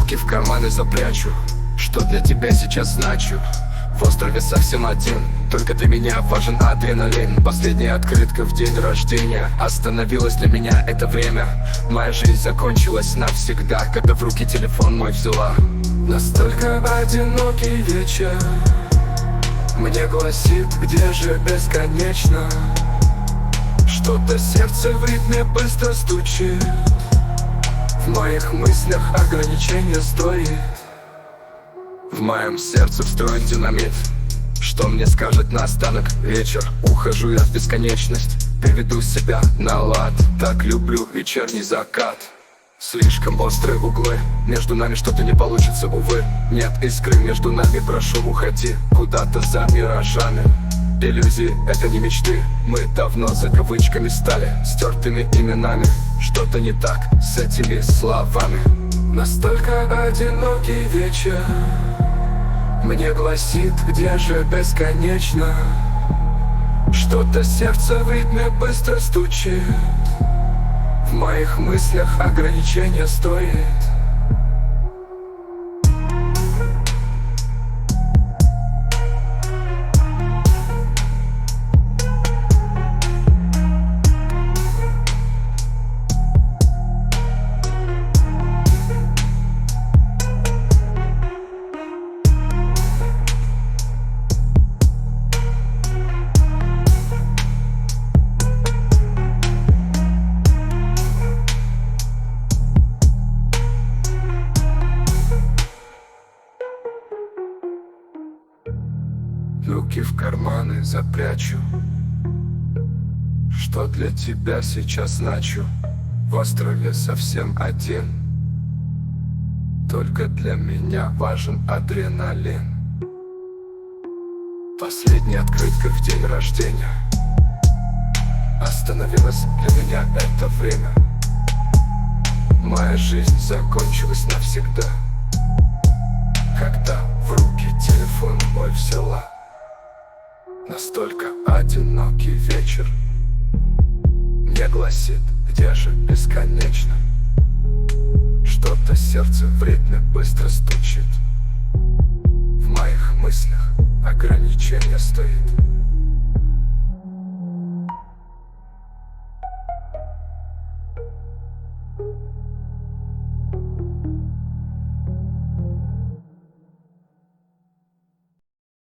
Руки в карманы запрячу, что для тебя сейчас значу. В острове совсем один, только для меня важен адреналин. Последняя открытка в день рождения. Остановилось для меня это время. Моя жизнь закончилась навсегда, когда в руки телефон мой взяла. Настолько одинокий вечер мне гласит, где же бесконечно. Что-то сердце в ритме быстро стучит. В моих мыслях ограничение стоит. В моем сердце встроен динамит. Что мне скажет наостанок вечер? Ухожу я в бесконечность, приведу себя на лад. Так люблю вечерний закат. Слишком острые углы, между нами что-то не получится, увы. Нет искры между нами, прошу, уходи куда-то за миражами. Иллюзии — это не мечты, мы давно за кавычками стали стертыми именами. Что-то не так с этими словами. Настолько одинокий вечер мне гласит, где же бесконечно. Что-то сердце в ритме быстро стучит. В моих мыслях ограничение стоит. Руки в карманы запрячу, что для тебя сейчас значу. В острове совсем один, только для меня важен адреналин. Последняя открытка в день рождения. Остановилось для меня это время. Моя жизнь закончилась навсегда, когда в руки телефон мой взяла. Настолько одинокий вечер мне гласит, где же бесконечно. Что-то сердце в ритме быстро стучит. В моих мыслях ограничение стоит.